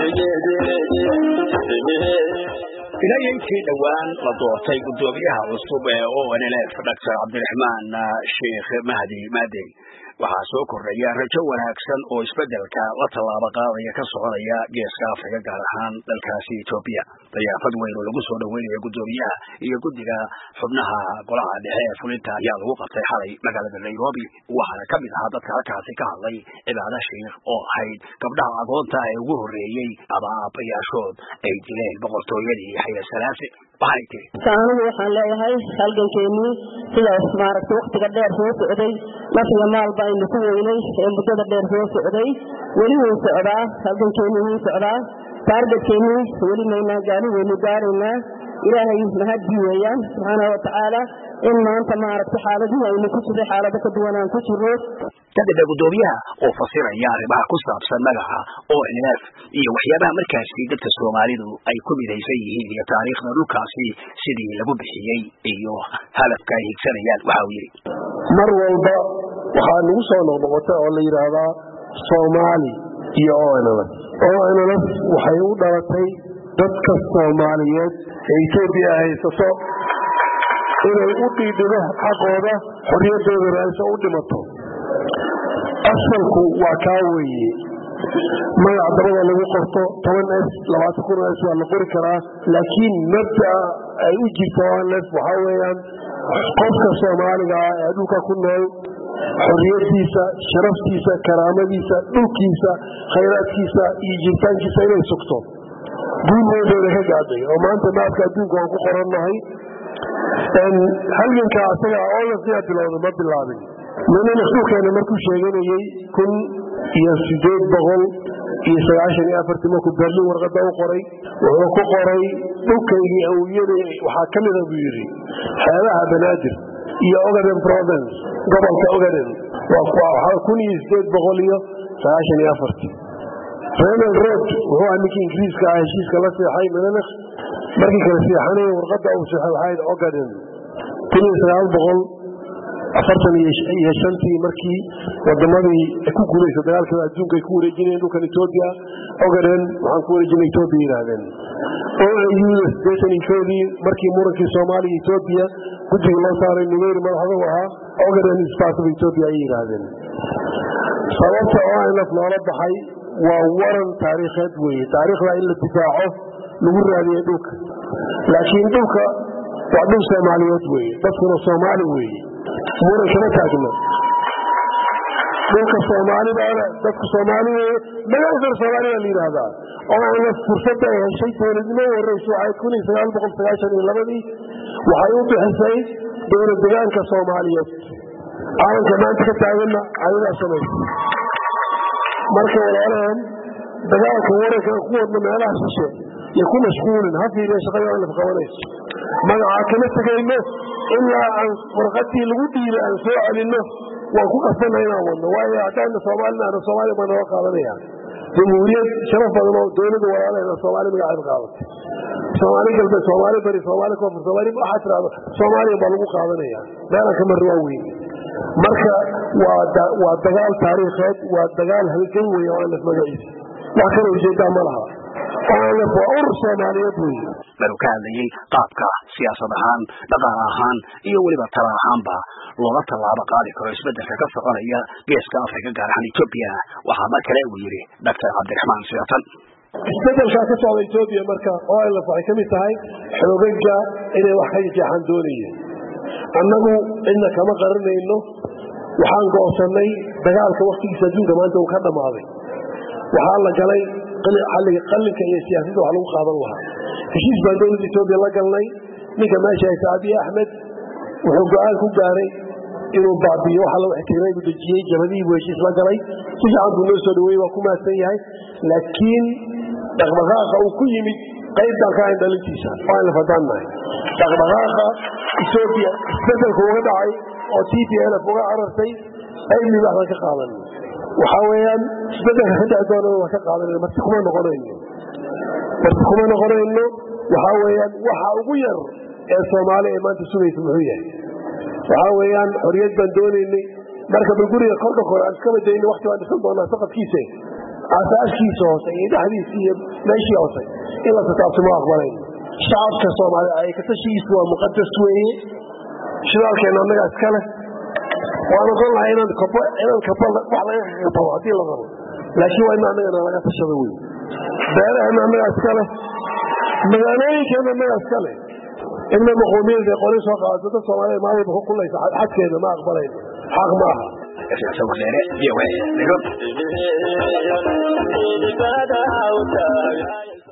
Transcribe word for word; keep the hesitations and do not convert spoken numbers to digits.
إلى ينتهي دوان لدورتي قدوميها والصبح وأنا لا دكتور عبد الرحمن الشيخ مهدي مادي waxaa soo koraya rajo wanaagsan oo isbedelka la talaabo qaadaya ka soconaya geeska Afrika gaar ahaan dalkaasi Ethiopia tayaafad weyn oo lagu soo dhaweeyay gudoomiyaha iyo guddiga xubnaha golaha dhexe ee fulinta ayaa lagu qabtay xalay magaalada Nairobi waxaana ka mid ahaa dadka halkaasi ka hadlay cibaada sheekh oo ahayd gabdhaha agoonta ee ugu horeeyay aabbayaashood ay dileen boqortooyadii Haile Selassie saanu waxaan leeyahay halgankeeni sida maaragtay waqtiga dheer soo socday lafiya maalba aynu ku weynay ee muddada dheer soo socday weli wuu socdaa halgankeeni wuu socdaa taargetkeeni weli mayna gaari weli gaarina ilaahay mahadi weeyaan subhanahu wa ta'ala in maanta maaragtay xaaladii aynu ku jirnay xaalada ka duwan aan ku jirno kadib gudoomiyaha oo fasiraya arrimaha ku saabsan magaca oo ilaaaf iyo waxyaabaha markaasi dadka Soomaalidu ay ku midaysan yihiin iyo taariikhda dhulkaasi sidii lagu bixiyay iyo halafka ay higsanayaan waxa uu yiri mar walba waxa lagu soo noqnoqotay oo la yiraahdaa Soomaali iyo oonada oonada waxay u dhalatay dadka Soomaaliyeed ee Itoobiya haysato inay u dhiidhido xaqooda xorriyadooda raasoo u dhimato asalku waa kaa weeye magac dabada lagu qorto toban s labaatan kun s waa la qori karaa laakiin mabda ay u jirto waxa weeyaan qofka Soomaaliga ah ee dhulka ku nool xorriyadiisa sharaftiisa karaamadiisa dhulkiisa khayraadkiisa iyo jiritaankiisa inay sugto guuleedooda ka gaadhay oo maanta naadka adduunka aan ku qorannahay halganka asaga oo la sii bilowday ma bilaabin manana xukunkana markuu sheeganayay kun iyo sideed boqol iyo sagaashan iyo afar markuu Berlin warqada u qoray wuxuu ku qoray dhulkaygii uu yiri waxa kamid ah buu yiri xeelaha Banaadir iyo Ogaden province gobolka Ogaden waa kun iyo sideed boqol iyo sagaashan iyo afar Ronald Reagan wuxuu ahaa Ingiriiska ah heshiiska la saxay manana markii kala saxanay warqada uu saxay Ogaden kun iyo sagaal boqol afartan iyo shantii markii wadamadii ku guuleysay dagaalka adduunka ku wareejinayeen dhulka Ethiopia Ogaden waxaan ku wareejinay Ethiopia yiraahdeen oo ay yidhi markii muranka Soomaaliya Ethiopia guddiga loo saaray nimeer madaxda waxa Ogaden is part of Ethiopia yiraahdeen sababta oo ay lafloola baxay waa waran taariikheed weeye taariikhda in la difaaco lagu raadiyo dhulka laakiin dhulka waa dhul Soomaaliyeed weeye dadkuna Soomaali weeye muran kama taagna dhulka Soomaalida dadka Soomaaliyeed magaalada Soomaaliya la yiraahdaa oo ay fursad ay heshay dowladnimo warayso ay kun iyo sagaal boqol sagaashan iyo laba waxay u bixisay dowlad deegaanka Soomaaliyeed aanka maanta ka taagna ayada sameeyay marka walaalahan dagaalka wareegga ku wadna meelaha shishe iyo ku mashquulin hafiir shaqada la qabanayso magaca kala tagayno ilaa aan warqadii lagu dhiilay aan soo celino waa ku qasbanayna wadno waayo hadaan Soomaalina aan Soomaaliya baan oo qaadanaya jamhuuriyad sharaf badan oo dawladda walaalaha Soomaaliya magaca qaadatay Soomaaliya galbeed Soomaaliya bari Soomaaliya koonfur Soomaaliya waxa tirado Soomaaliya baa lagu qaadanaya meelaha ka marwa weyn marka waa waa dagaal taariikheed waa dagaal halgan weyn oo la magaciisa wax kale ujeeda ma laha أنا بقول سومالية بوي. لو كان لي قابك سياسة هان لقاء هان يولي بطلع هان با لغة الله بقالي كرئيس بدك كفر قرية جيس كافريقيا قال عن إثيوبيا وحما كلاي ويري دكتور عبد الرحمن سياسة. استدل شاكت على إثيوبيا مركا أو إلا صحي كمي تهي حلوغنجا إلي وحي في حندونية أنه إنك ما قررنا إنه وحان قوصني دقالك وقت يسجون كمان تو كذا ماضي وحان لقالي قل علي قلك يا سياسي وحلو قادر وها هشيش بندولة إثيوبيا الله قال لي نيكا ما شايف أبي أحمد وحقوقان كو قاري إنه بابي وحلو احترامي بدجيه جمدي وهشيش الله قال لي سيجي عنده نفسه دوي وكما سيهاي لكن دغبغاقة وكل يمي قيد دالكاين دالنتيسا فاين لفتاننا دغبغاقة إثيوبيا استدل كوغدعي أو تيتي أنا فوق عرفتي أي من بحثك قادرني وحاويان بدأ هدأ دونه وكقابل مرتكما نقرينه مرتكما نقرينه وحاويان وحاوير الصومالي ما تسوي سمحية وحاويان حرية بندوني إني مركب القرية قلت أخرى أسكما دين وقت وأن سلطة أنا سقط كيسي asaaskiisa hoose iyo dhexdiisa iyo meeshii hoose in la taabtamo aqbalayn shacabka Soomaaliya ay ka tashigiisu waa muqaddas weeye shidaalkeena annaga iska leh waan ogolahay inaan kabo inaan kabo wax laga qabo hadii la rabo laakiin waa in annaga laga tashado weeye beeraha annaga iska leh magaalooyinkeena annaga iska leh inna maqoomiyada qori soo qaado dadka Soomaaliyeed maalin ku kullaysa xadkeena ma aqbalayn xaq ma aha Nairobi